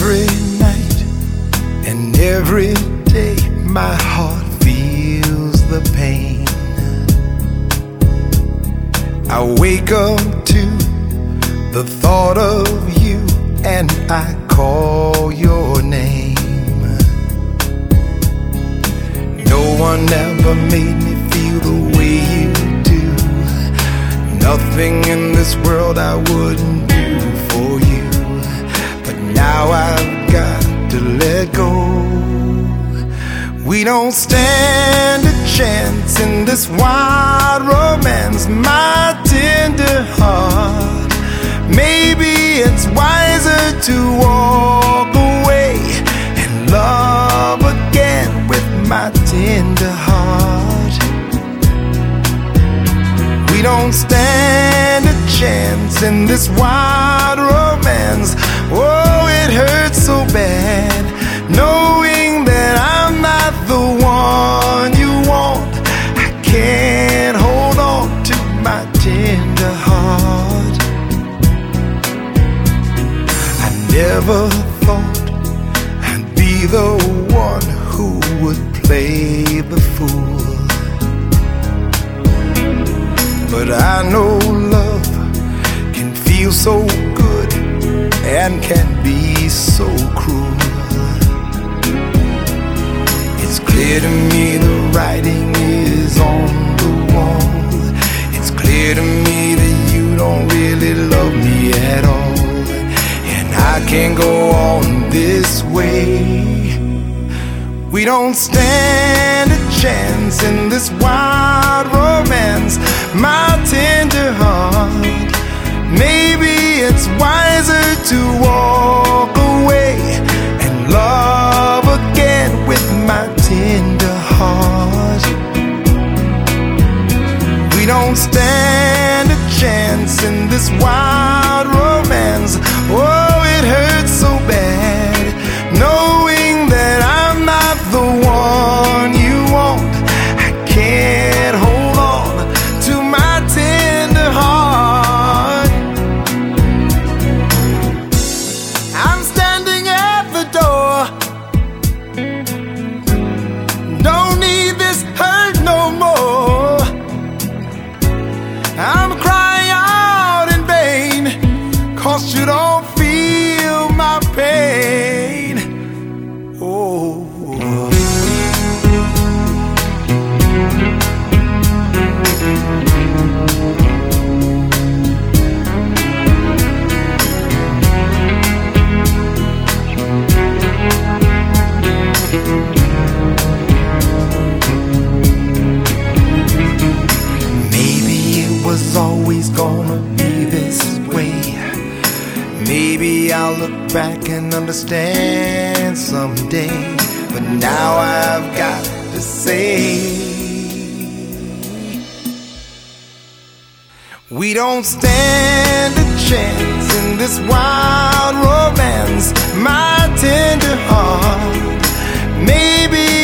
Every night and every day my heart feels the pain. I wake up to the thought of you and I call your name. No one ever made me feel the way you do. Nothing in this world I wouldn't do for you. But now I've got to let go. We don't stand a chance in this wild romance, my tender heart. Maybe it's wiser to walk away and love again with my tender heart. We don't stand a chance in this wild romance. Oh, it hurts so bad knowing that I'm not the one you want. I can't hold on to my tender heart. I never thought I'd be the one who would play the fool, but I know love can feel so good and can be so cruel. It's clear to me the writing is on the wall. It's clear to me that you don't really love me at all, and I can't go on this way. We don't stand a chance in this wild romance, my tender heart. Maybe it's wiser to walk away and love again with my tender heart. We don't stand a chance in this wild romance. Oh, it hurts so bad knowing that I'm not the one you want. I can't hold on to my tender heart. I'm standing at the door. Don't need this hurt no more. I'm crying out in vain, 'cause you don't feel my pain. Oh. Maybe it was always gonna be this way. Maybe I'll look back and understand someday. But now I've got to say, we don't stand a chance in this wild romance, my tender heart. Maybe